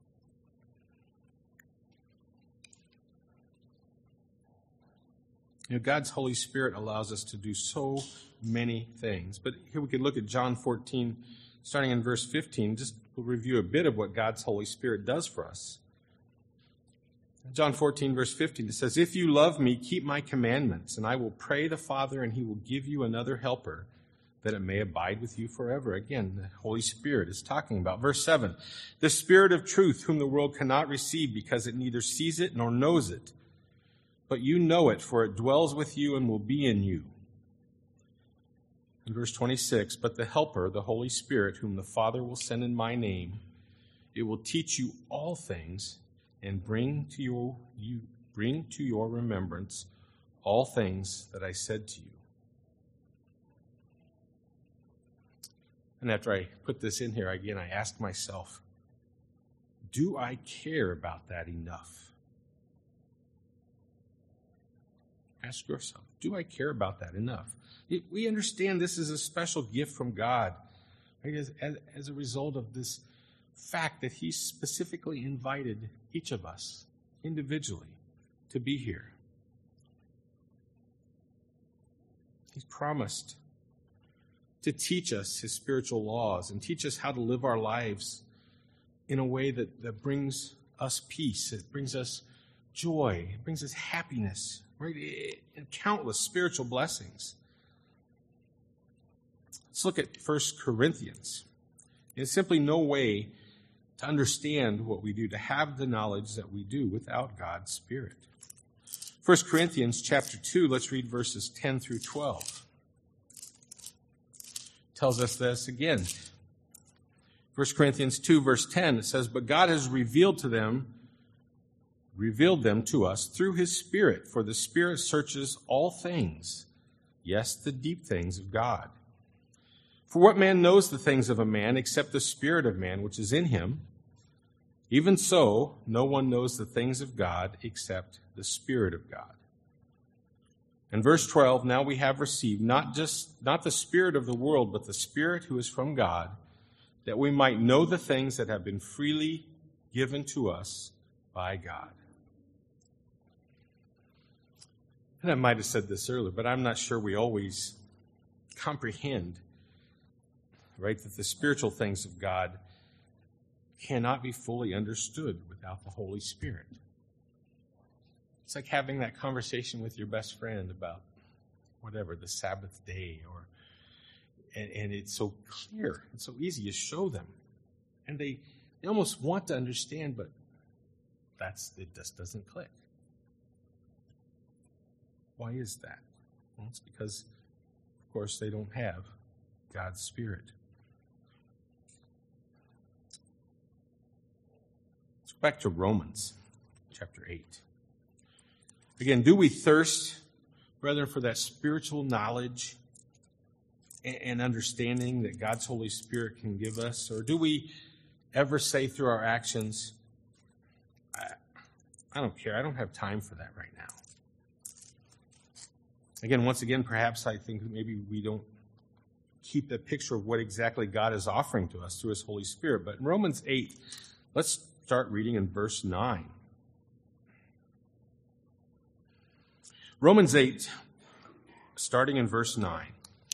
You know, God's Holy Spirit allows us to do so many things. But here we can look at John fourteen, starting in verse fifteen. Just we'll review a bit of what God's Holy Spirit does for us. John fourteen, verse fifteen, it says, "If you love me, keep my commandments, and I will pray the Father, and he will give you another helper, that it may abide with you forever." Again, the Holy Spirit is talking about. Verse seven, "The Spirit of truth, whom the world cannot receive, because it neither sees it nor knows it. But you know it, for it dwells with you and will be in you." In verse twenty-six, "But the Helper, the Holy Spirit, whom the Father will send in my name, it will teach you all things and bring to your, you bring to your remembrance all things that I said to you." And after I put this in here, again, I ask myself, do I care about that enough? Ask yourself, do I care about that enough? We understand this is a special gift from God, right? as, as, as a result of this fact that he specifically invited each of us individually to be here. He's promised to teach us his spiritual laws and teach us how to live our lives in a way that, that brings us peace. It brings us joy. It brings us happiness, right? And countless spiritual blessings. Let's look at First Corinthians. There's simply no way to understand what we do, to have the knowledge that we do without God's Spirit. First Corinthians chapter two, let's read verses ten through twelve. Tells us this again. First Corinthians two, verse ten, it says, "But God has revealed to them, revealed them to us through his Spirit, for the Spirit searches all things, yes, the deep things of God. For what man knows the things of a man except the spirit of man which is in him? Even so, no one knows the things of God except the Spirit of God." In verse twelve, "Now we have received not just not the spirit of the world, but the Spirit who is from God, that we might know the things that have been freely given to us by God." And I might have said this earlier, but I'm not sure we always comprehend, right, that the spiritual things of God cannot be fully understood without the Holy Spirit. It's like having that conversation with your best friend about whatever, the Sabbath day, or and, and it's so clear, it's so easy to show them. And they, they almost want to understand, but that's it just doesn't click. Why is that? Well, it's because, of course, they don't have God's Spirit. Let's go back to Romans chapter eight. Again, do we thirst, brethren, for that spiritual knowledge and understanding that God's Holy Spirit can give us? Or do we ever say through our actions, I, I don't care, I don't have time for that right now? Again, once again, perhaps I think maybe we don't keep the picture of what exactly God is offering to us through his Holy Spirit. But in Romans eight, let's start reading in verse nine. Romans eight, starting in verse nine.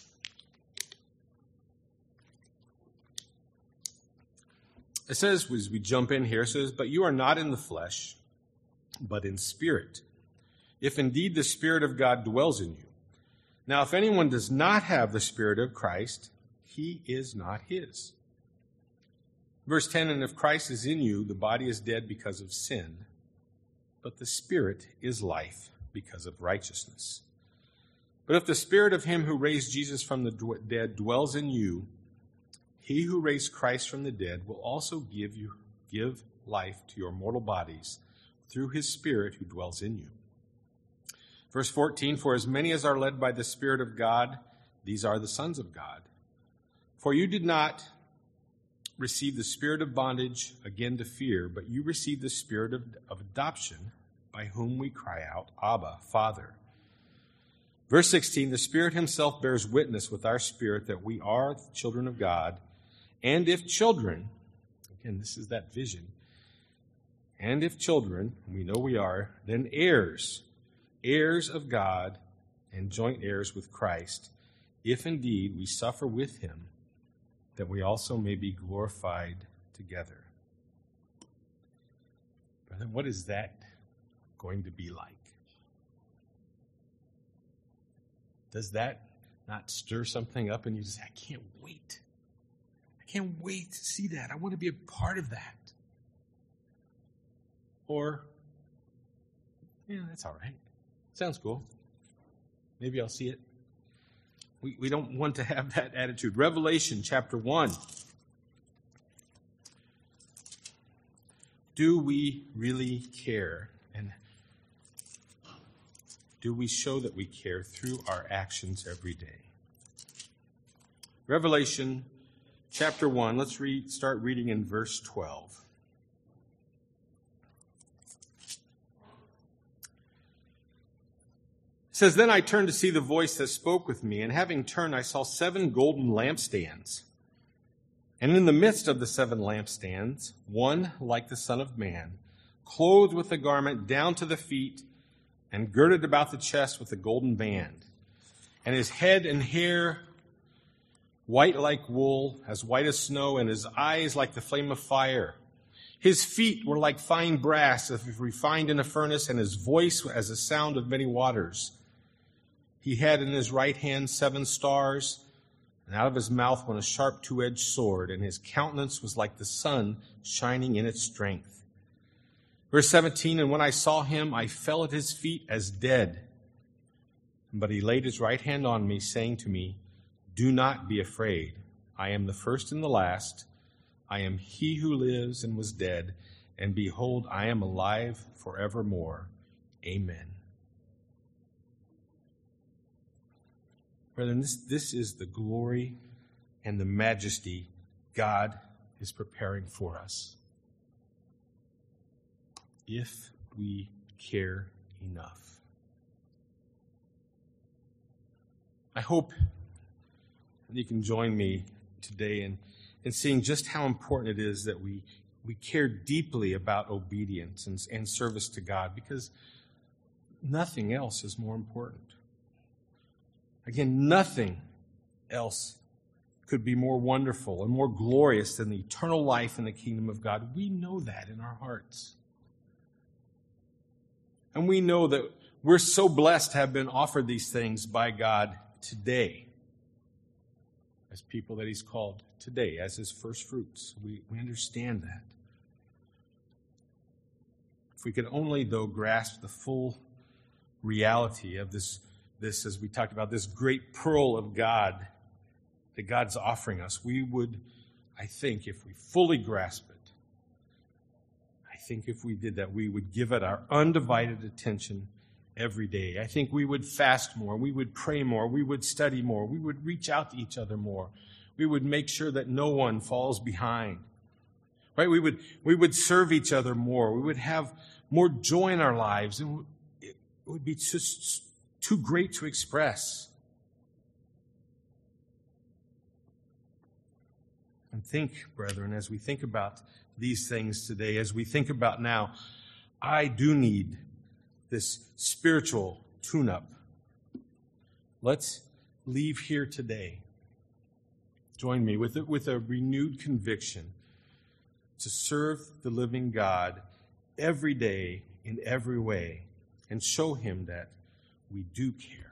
It says, as we jump in here, it says, "But you are not in the flesh, but in spirit, if indeed the Spirit of God dwells in you. Now, if anyone does not have the Spirit of Christ, he is not his." Verse ten, "And if Christ is in you, the body is dead because of sin, but the Spirit is life because of righteousness. But if the Spirit of him who raised Jesus from the dead dwells in you, he who raised Christ from the dead will also give you give life to your mortal bodies through his Spirit who dwells in you." Verse fourteen, "For as many as are led by the Spirit of God, these are the sons of God. For you did not receive the spirit of bondage again to fear, but you received the Spirit of, of adoption, by whom we cry out, Abba, Father." Verse sixteen, "The Spirit himself bears witness with our spirit that we are the children of God, and if children," again, this is that vision, "and if children, we know we are, then heirs, heirs of God, and joint heirs with Christ, if indeed we suffer with him, that we also may be glorified together." Brother, what is that going to be like? Does that not stir something up and you just say, I can't wait. I can't wait to see that. I want to be a part of that. Or, yeah, that's all right. Sounds cool. Maybe I'll see it. We, we don't want to have that attitude. Revelation chapter one. Do we really care? And do we show that we care through our actions every day? Revelation chapter one. Let's read, start reading in verse twelve. It says, "Then I turned to see the voice that spoke with me, and having turned, I saw seven golden lampstands. And in the midst of the seven lampstands, one like the Son of Man, clothed with a garment down to the feet, and girded about the chest with a golden band. And his head and hair white like wool, as white as snow, and his eyes like the flame of fire. His feet were like fine brass, if refined in a furnace, and his voice as the sound of many waters. He had in his right hand seven stars, and out of his mouth went a sharp two-edged sword, and his countenance was like the sun shining in its strength. Verse seventeen, and when I saw him, I fell at his feet as dead. But he laid his right hand on me, saying to me, do not be afraid. I am the first and the last. I am he who lives and was dead, and behold, I am alive forevermore. Amen. Brethren, this, this is the glory and the majesty God is preparing for us, if we care enough. I hope that you can join me today in, in seeing just how important it is that we, we care deeply about obedience and, and service to God, because nothing else is more important. Again, nothing else could be more wonderful and more glorious than the eternal life in the kingdom of God. We know that in our hearts. And we know that we're so blessed to have been offered these things by God today, as people that he's called today, as his first fruits. We, we understand that. If we could only, though, grasp the full reality of this, this, as we talked about, this great pearl of God that God's offering us, we would, I think, if we fully grasp it, I think if we did that, we would give it our undivided attention every day. I think we would fast more, we would pray more, we would study more, we would reach out to each other more. We would make sure that no one falls behind. Right? We would we would serve each other more. We would have more joy in our lives, and it would be just too great to express. And think, brethren, as we think about these things today, as we think about now, I do need this spiritual tune-up. Let's leave here today. Join me with a, with a renewed conviction to serve the living God every day in every way and show him that we do care.